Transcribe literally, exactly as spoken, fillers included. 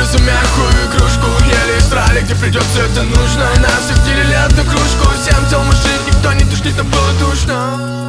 за мягкую игрушку. Ели и срали, где придется, это нужно. Нас всех делили одну кружку. Всем тел мужик, никто не тушнит, нам было душно.